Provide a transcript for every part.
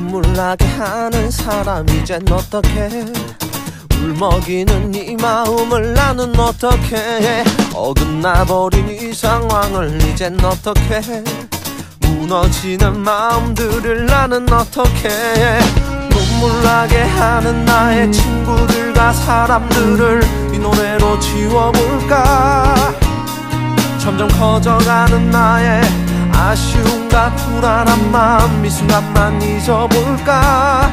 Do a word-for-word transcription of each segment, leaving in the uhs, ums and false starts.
눈물 나게 하는 사람 이젠 어떡해. 울먹이는 이 마음을 나는 어떻게 해. 어긋나버린 이 상황을 이젠 어떻게 해. 무너지는 마음들을 나는 어떻게 해. 눈물 나게 하는 나의 친구들과 사람들을 이 노래로 지워볼까. 점점 커져가는 나의 아쉬움과 불안한 마음 이 순간만 잊어볼까.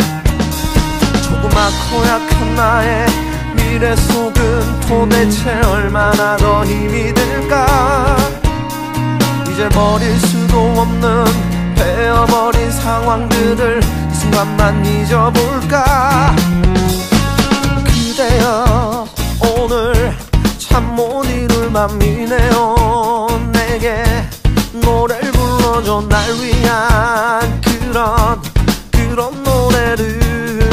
조그맣고 약한 나의 미래 속은 도대체 얼마나 더 힘이 들까. 이제 버릴 수도 없는 베어버린 상황들을 이 순간만 잊어볼까. 그대여 오늘 참 못 이룰 맘이네요. 내게 노래를 불러줘. 날 위한 그런 그런 노래를.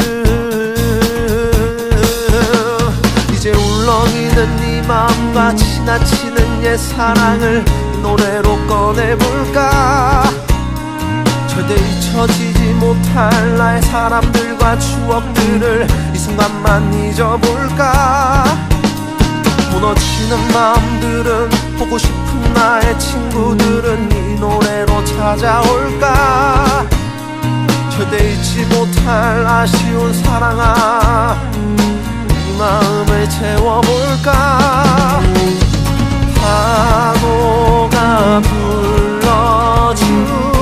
이제 울렁이는 네 마음과 지나치는 옛 사랑을 이 노래로 꺼내볼까. 절대 잊혀지지 못할 나의 사람들과 추억들을 이 순간만 잊어볼까. 무너지는 마음들은 보고 싶은 나의 친구들은 이 노래로 찾아올까. 절대 잊지 못할 아쉬운 사랑아 이 마음을 채워볼까. 파도가 불러주는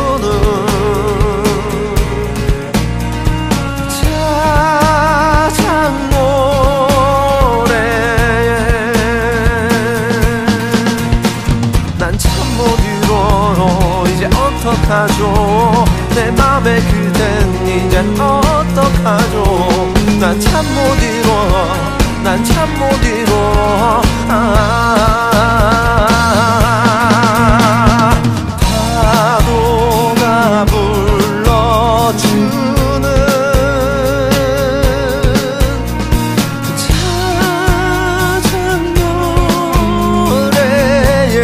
어떡하죠. 내 맘에 그댄 이젠 어떡하죠. 난 참 못 이뤄. 난 참 못 이뤄. 아, 파도가 불러주는 작은 노래에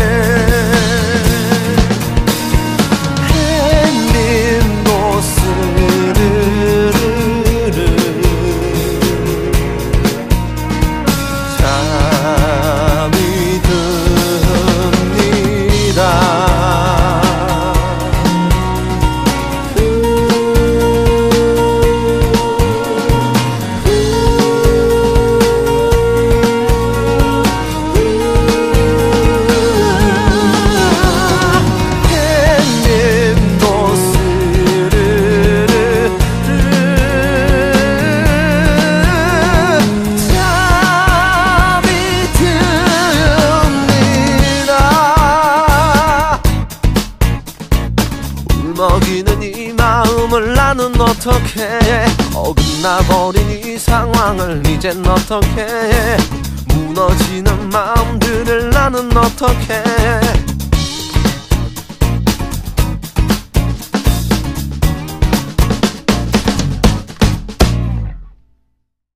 울먹이는 이 마음을 나는 어떻게 해. 어긋나버린 이 상황을 이젠 어떻게 해. 무너지는 마음들을 나는 어떻게 해.